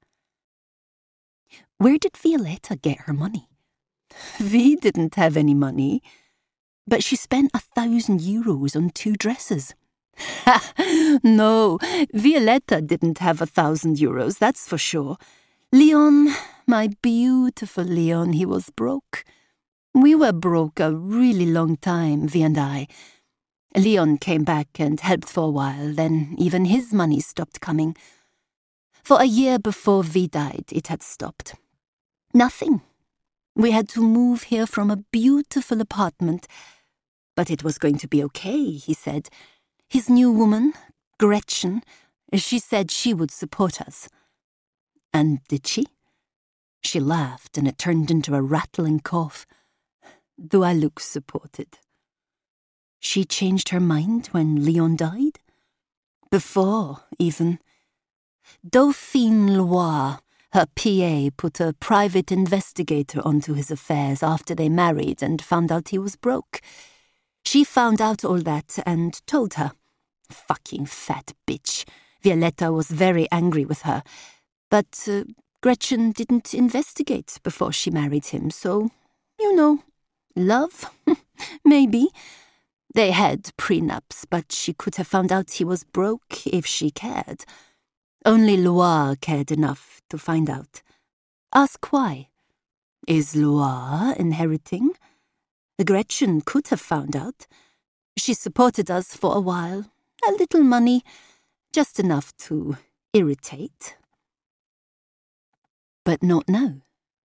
"Where did Violetta get her money?" "Vi didn't have any money." "But she spent a thousand euros on two dresses." "Ha! No, Violetta didn't have a thousand euros, that's for sure. Leon, my beautiful Leon, he was broke. We were broke a really long time, Vi and I. Leon came back and helped for a while, then even his money stopped coming. For a year before Vi died, it had stopped. Nothing. We had to move here from a beautiful apartment. But it was going to be okay, he said. His new woman, Gretchen, she said she would support us." "And did she?" She laughed and it turned into a rattling cough. "Do I look supported?" "She changed her mind when Leon died?" "Before, even. Dauphine Loire, her P A, put a private investigator onto his affairs after they married and found out he was broke. She found out all that and told her. Fucking fat bitch. Violetta was very angry with her. But uh, Gretchen didn't investigate before she married him, so, you know, love? Maybe. They had prenups, but she could have found out he was broke if she cared. Only Loire cared enough to find out. Ask why. Is Loire inheriting? Gretchen could have found out. She supported us for a while. A little money, just enough to irritate. But not now.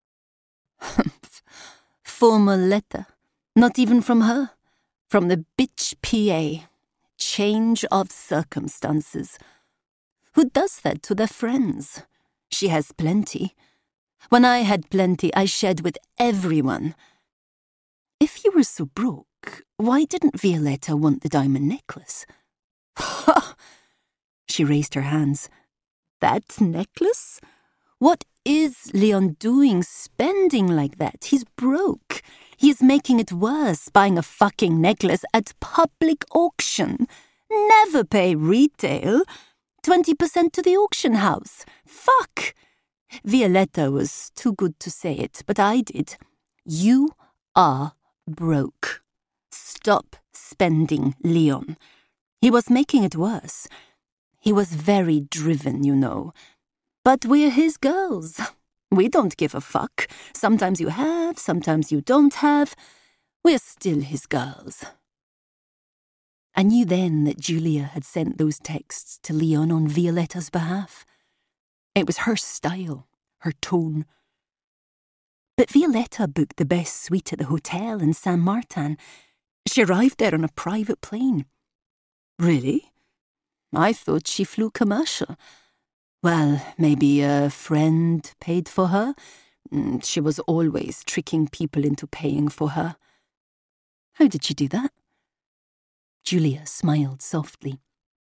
Formal letter. Not even from her. From the bitch P A. Change of circumstances. Who does that to their friends? She has plenty. When I had plenty, I shared with everyone. If you were so broke, why didn't Violetta want the diamond necklace? Ha! She raised her hands. That necklace? What is Leon doing spending like that? He's broke. He's making it worse buying a fucking necklace at public auction. Never pay retail. Twenty percent to the auction house. Fuck! Violetta was too good to say it, but I did. You are broke. Stop spending, Leon. He was making it worse. He was very driven, you know. But we're his girls. We don't give a fuck. Sometimes you have, sometimes you don't have. We're still his girls. I knew then that Julia had sent those texts to Leon on Violetta's behalf. It was her style, her tone. But Violetta booked the best suite at the hotel in Saint Martin. She arrived there on a private plane. Really? I thought she flew commercial. Well, maybe a friend paid for her. Mm, She was always tricking people into paying for her. How did she do that? Julia smiled softly.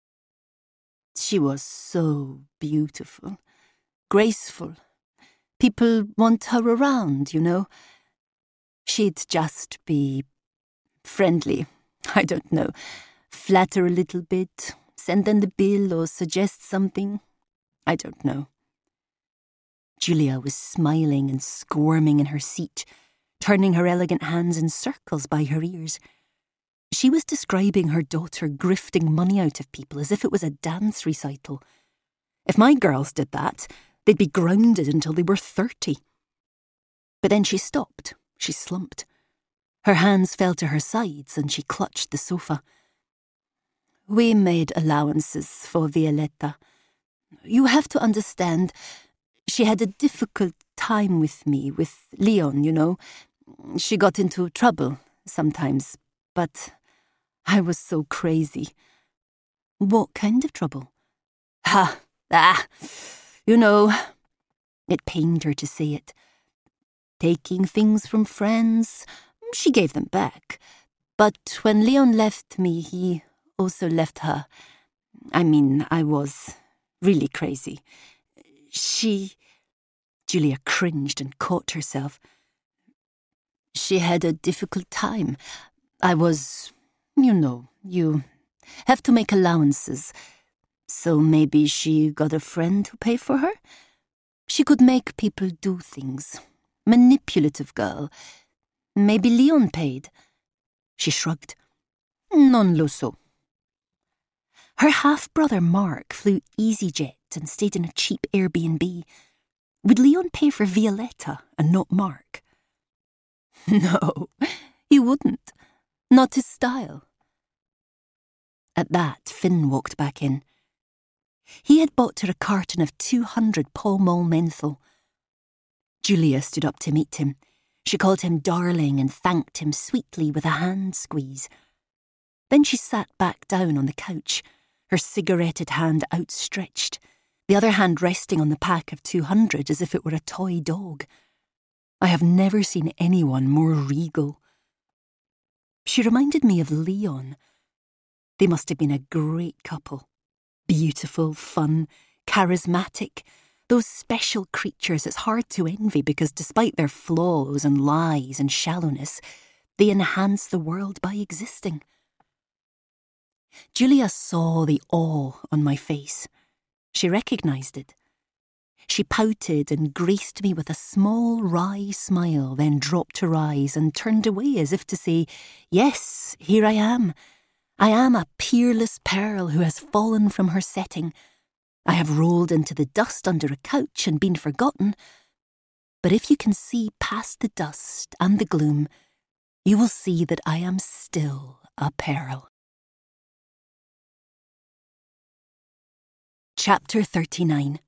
She was so beautiful, graceful. People want her around, you know. She'd just be friendly, I don't know, flatter a little bit, send them the bill or suggest something. I don't know. Julia was smiling and squirming in her seat, turning her elegant hands in circles by her ears. She was describing her daughter grifting money out of people as if it was a dance recital. If my girls did that, they'd be grounded until they were thirty. But then she stopped. She slumped. Her hands fell to her sides and she clutched the sofa. We made allowances for Violetta. You have to understand, she had a difficult time with me, with Leon, you know. She got into trouble sometimes, but I was so crazy. What kind of trouble? Ha, ah, you know. It pained her to say it. Taking things from friends, she gave them back. But when Leon left me, he also left her. I mean, I was really crazy. She... Julia cringed and caught herself. She had a difficult time. I was, you know, you have to make allowances. So maybe she got a friend who paid for her? She could make people do things. Manipulative girl. Maybe Leon paid. She shrugged. Non lo so. Her half-brother Mark flew EasyJet and stayed in a cheap Airbnb. Would Leon pay for Violetta and not Mark? No, he wouldn't. Not his style. At that, Finn walked back in. He had bought her a carton of two hundred Pall Mall menthol. Julia stood up to meet him. She called him darling and thanked him sweetly with a hand squeeze. Then she sat back down on the couch, her cigaretted hand outstretched, the other hand resting on the pack of two hundred as if it were a toy dog. I have never seen anyone more regal. She reminded me of Leon. They must have been a great couple. Beautiful, fun, charismatic. Those special creatures it's hard to envy because despite their flaws and lies and shallowness, they enhance the world by existing. Julia saw the awe on my face. She recognised it. She pouted and graced me with a small wry smile, then dropped her eyes and turned away as if to say, yes, here I am. I am a peerless pearl who has fallen from her setting. I have rolled into the dust under a couch and been forgotten. But if you can see past the dust and the gloom, you will see that I am still a pearl. Chapter thirty-nine.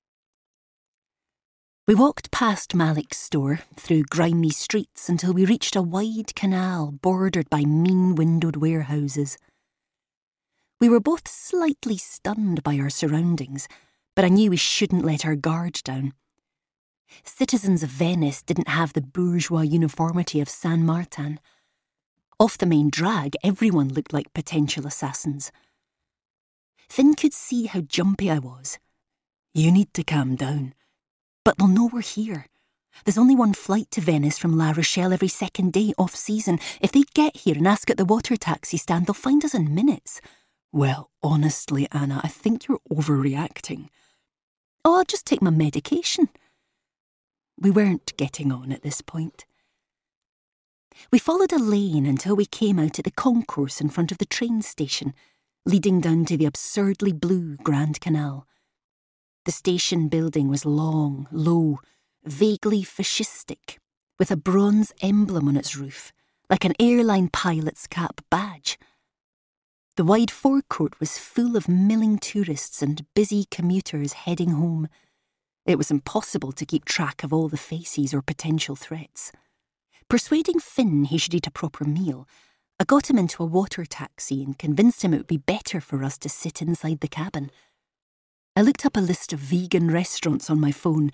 We walked past Malik's store, through grimy streets until we reached a wide canal bordered by mean windowed warehouses. We were both slightly stunned by our surroundings, but I knew we shouldn't let our guard down. Citizens of Venice didn't have the bourgeois uniformity of San Martin. Off the main drag, everyone looked like potential assassins. Finn could see how jumpy I was. You need to calm down. But they'll know we're here. There's only one flight to Venice from La Rochelle every second day off-season. If they get here and ask at the water taxi stand, they'll find us in minutes. Well, honestly, Anna, I think you're overreacting. Oh, I'll just take my medication. We weren't getting on at this point. We followed a lane until we came out at the concourse in front of the train station, leading down to the absurdly blue Grand Canal. The station building was long, low, vaguely fascistic, with a bronze emblem on its roof, like an airline pilot's cap badge. The wide forecourt was full of milling tourists and busy commuters heading home. It was impossible to keep track of all the faces or potential threats. Persuading Finn he should eat a proper meal, I got him into a water taxi and convinced him it would be better for us to sit inside the cabin. I looked up a list of vegan restaurants on my phone,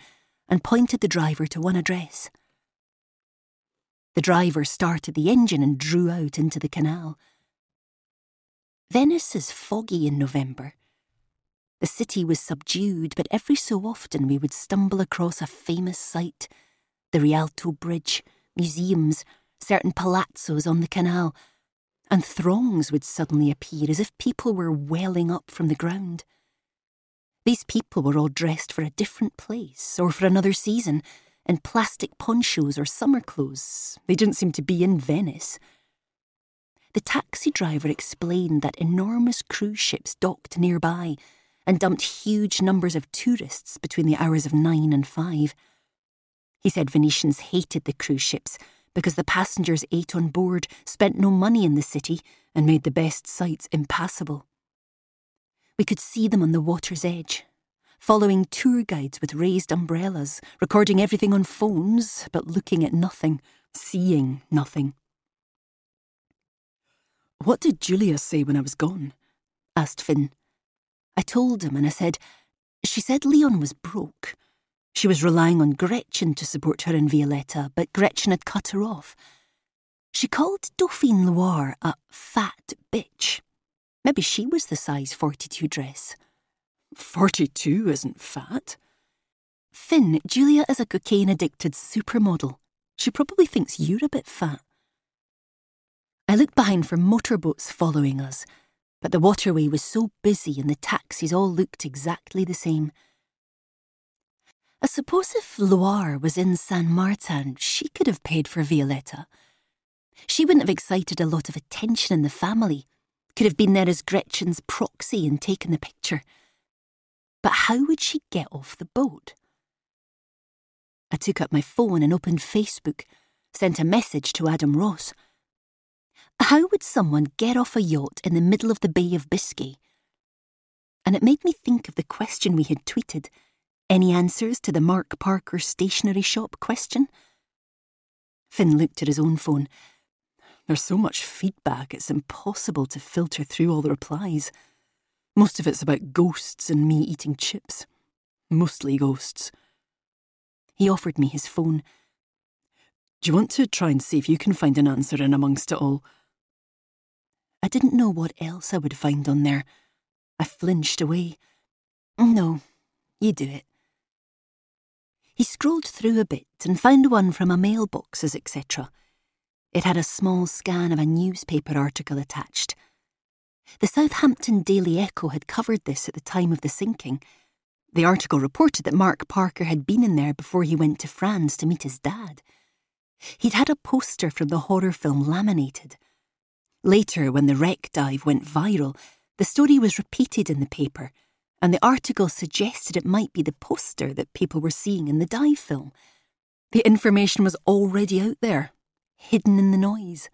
and pointed the driver to one address. The driver started the engine and drew out into the canal. Venice is foggy in November. The city was subdued, but every so often we would stumble across a famous sight, the Rialto Bridge, museums, certain palazzos on the canal, and throngs would suddenly appear as if people were welling up from the ground. These people were all dressed for a different place or for another season, in plastic ponchos or summer clothes. They didn't seem to be in Venice. The taxi driver explained that enormous cruise ships docked nearby and dumped huge numbers of tourists between the hours of nine and five. He said Venetians hated the cruise ships because the passengers ate on board, spent no money in the city, and made the best sights impassable. We could see them on the water's edge, following tour guides with raised umbrellas, recording everything on phones, but looking at nothing, seeing nothing. "What did Julia say when I was gone?" asked Finn. I told him and I said, "She said Leon was broke. She was relying on Gretchen to support her and Violetta, but Gretchen had cut her off. She called Dauphine Loire a fat bitch. Maybe she was the size forty-two dress." forty-two isn't fat." "Finn, Julia is a cocaine-addicted supermodel. She probably thinks you're a bit fat." I looked behind for motorboats following us, but the waterway was so busy and the taxis all looked exactly the same. I suppose if Loire was in San Martin, she could have paid for Violetta. She wouldn't have excited a lot of attention in the family, could have been there as Gretchen's proxy and taken the picture. But how would she get off the boat? I took up my phone and opened Facebook, sent a message to Adam Ross. How would someone get off a yacht in the middle of the Bay of Biscay? And it made me think of the question we had tweeted. Any answers to the Mark Parker stationery shop question? Finn looked at his own phone. There's so much feedback, it's impossible to filter through all the replies. Most of it's about ghosts and me eating chips. Mostly ghosts. He offered me his phone. "Do you want to try and see if you can find an answer in amongst it all?" I didn't know what else I would find on there. I flinched away. "No, you do it." He scrolled through a bit and found one from a mailboxes, et cetera. It had a small scan of a newspaper article attached. The Southampton Daily Echo had covered this at the time of the sinking. The article reported that Mark Parker had been in there before he went to France to meet his dad. He'd had a poster from the horror film laminated. Later, when the wreck dive went viral, the story was repeated in the paper, and the article suggested it might be the poster that people were seeing in the dive film. The information was already out there, hidden in the noise.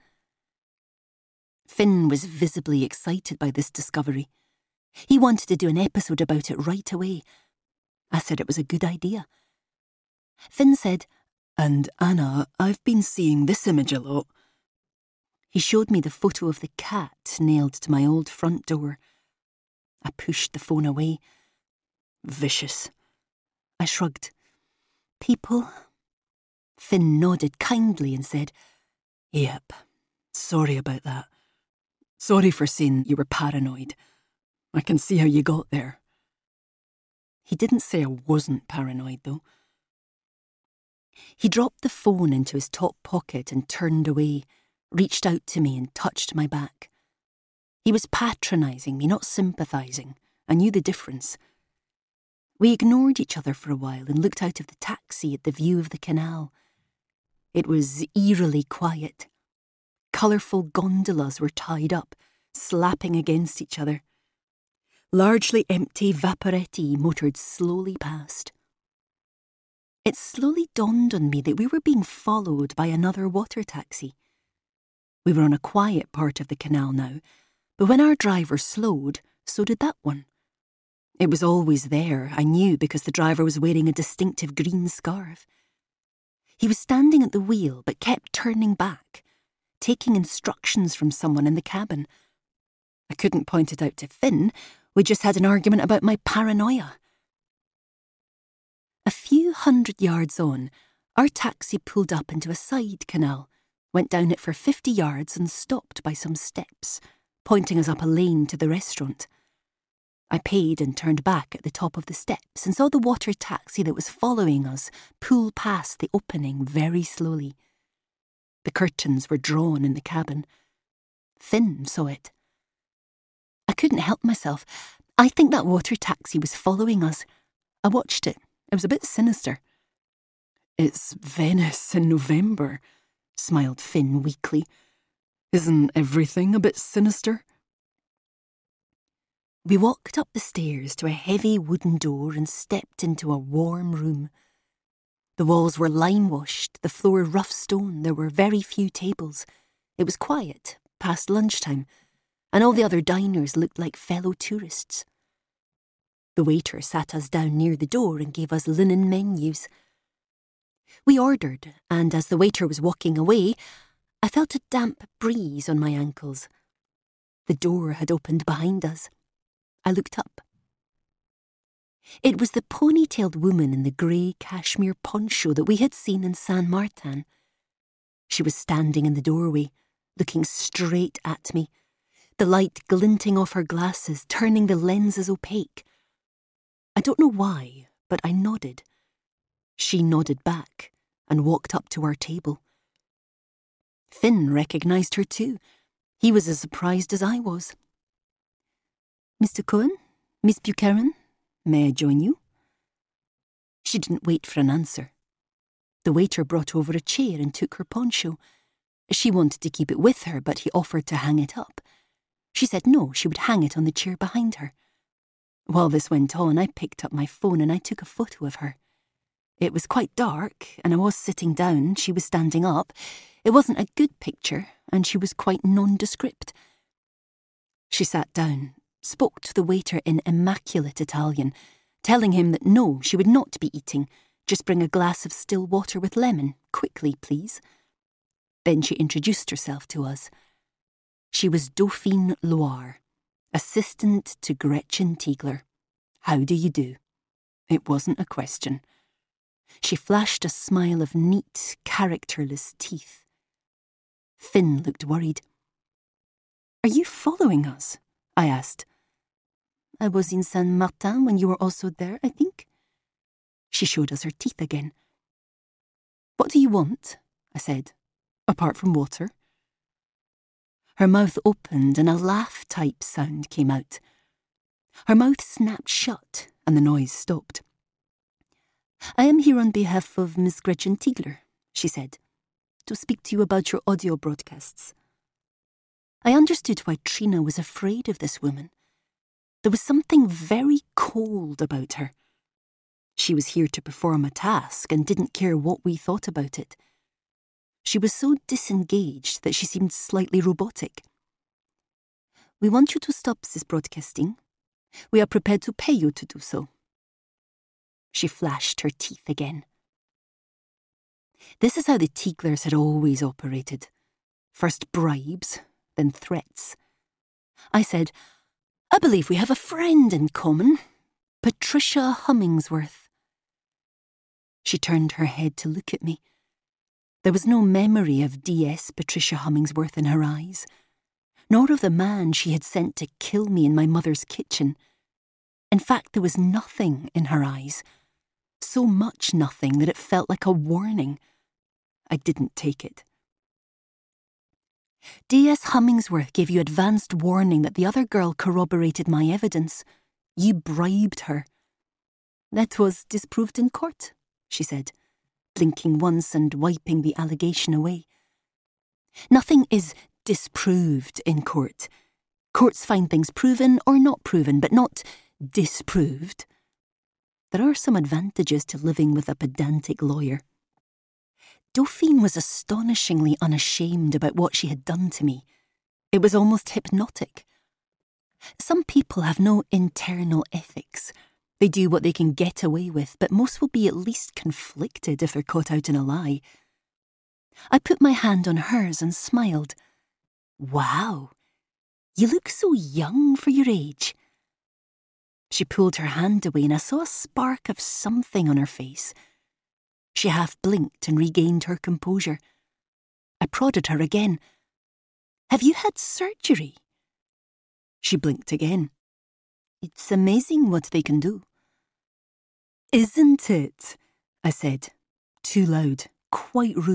Finn was visibly excited by this discovery. He wanted to do an episode about it right away. I said it was a good idea. Finn said, "And Anna, I've been seeing this image a lot." He showed me the photo of the cat nailed to my old front door. I pushed the phone away. "Vicious." I shrugged. "People?" Finn nodded kindly and said, "Yep, sorry about that. Sorry for saying you were paranoid. I can see how you got there." He didn't say I wasn't paranoid, though. He dropped the phone into his top pocket and turned away, reached out to me and touched my back. He was patronising me, not sympathising. I knew the difference. We ignored each other for a while and looked out of the taxi at the view of the canal. It was eerily quiet. Colourful gondolas were tied up, slapping against each other. Largely empty vaporetti motored slowly past. It slowly dawned on me that we were being followed by another water taxi. We were on a quiet part of the canal now, but when our driver slowed, so did that one. It was always there, I knew, because the driver was wearing a distinctive green scarf. He was standing at the wheel, but kept turning back, taking instructions from someone in the cabin. I couldn't point it out to Finn. We just had an argument about my paranoia. A few hundred yards on, our taxi pulled up into a side canal, went down it for fifty yards and stopped by some steps, pointing us up a lane to the restaurant. I paid and turned back at the top of the steps and saw the water taxi that was following us pull past the opening very slowly. The curtains were drawn in the cabin. Finn saw it. I couldn't help myself. I think that water taxi was following us. I watched it. It was a bit sinister. "It's Venice in November," smiled Finn weakly. "Isn't everything a bit sinister?" We walked up the stairs to a heavy wooden door and stepped into a warm room. The walls were lime-washed, the floor rough stone, there were very few tables. It was quiet, past lunchtime, and all the other diners looked like fellow tourists. The waiter sat us down near the door and gave us linen menus. We ordered, and as the waiter was walking away, I felt a damp breeze on my ankles. The door had opened behind us. I looked up. It was the ponytailed woman in the grey cashmere poncho that we had seen in San Martin. She was standing in the doorway, looking straight at me, the light glinting off her glasses, turning the lenses opaque. I don't know why, but I nodded. She nodded back and walked up to our table. Finn recognised her too. He was as surprised as I was. "Mister Cohen? Miss Buchanan? May I join you?" She didn't wait for an answer. The waiter brought over a chair and took her poncho. She wanted to keep it with her, but he offered to hang it up. She said no, she would hang it on the chair behind her. While this went on, I picked up my phone and I took a photo of her. It was quite dark, and I was sitting down, she was standing up. It wasn't a good picture, and she was quite nondescript. She sat down, spoke to the waiter in immaculate Italian, telling him that no, she would not be eating, just bring a glass of still water with lemon, quickly, please. Then she introduced herself to us. She was Dauphine Loire, assistant to Gretchen Tiegler. How do you do? It wasn't a question. She flashed a smile of neat, characterless teeth. Finn looked worried. "Are you following us?" I asked. "I was in Saint Martin when you were also there, I think." She showed us her teeth again. "What do you want?" I said, "apart from water?" Her mouth opened and a laugh-type sound came out. Her mouth snapped shut and the noise stopped. "I am here on behalf of Miss Gretchen Tiegler," she said, "to speak to you about your audio broadcasts." I understood why Trina was afraid of this woman. There was something very cold about her. She was here to perform a task and didn't care what we thought about it. She was so disengaged that she seemed slightly robotic. "We want you to stop this broadcasting. We are prepared to pay you to do so." She flashed her teeth again. This is how the Tieglers had always operated. First bribes, then threats. I said, "I believe we have a friend in common, Patricia Hummingsworth." She turned her head to look at me. There was no memory of D S Patricia Hummingsworth in her eyes, nor of the man she had sent to kill me in my mother's kitchen. In fact, there was nothing in her eyes, so much nothing that it felt like a warning. I didn't take it. D S Hummingsworth gave you advanced warning that the other girl corroborated my evidence. You bribed her. That was disproved in court, she said, blinking once and wiping the allegation away. Nothing is disproved in court. Courts find things proven or not proven, but not disproved. There are some advantages to living with a pedantic lawyer. Dauphine was astonishingly unashamed about what she had done to me. It was almost hypnotic. Some people have no internal ethics. They do what they can get away with, but most will be at least conflicted if they're caught out in a lie. I put my hand on hers and smiled. "Wow, you look so young for your age." She pulled her hand away and I saw a spark of something on her face. She half blinked and regained her composure. I prodded her again. "Have you had surgery?" She blinked again. "It's amazing what they can do." "Isn't it?" I said, too loud, quite rude.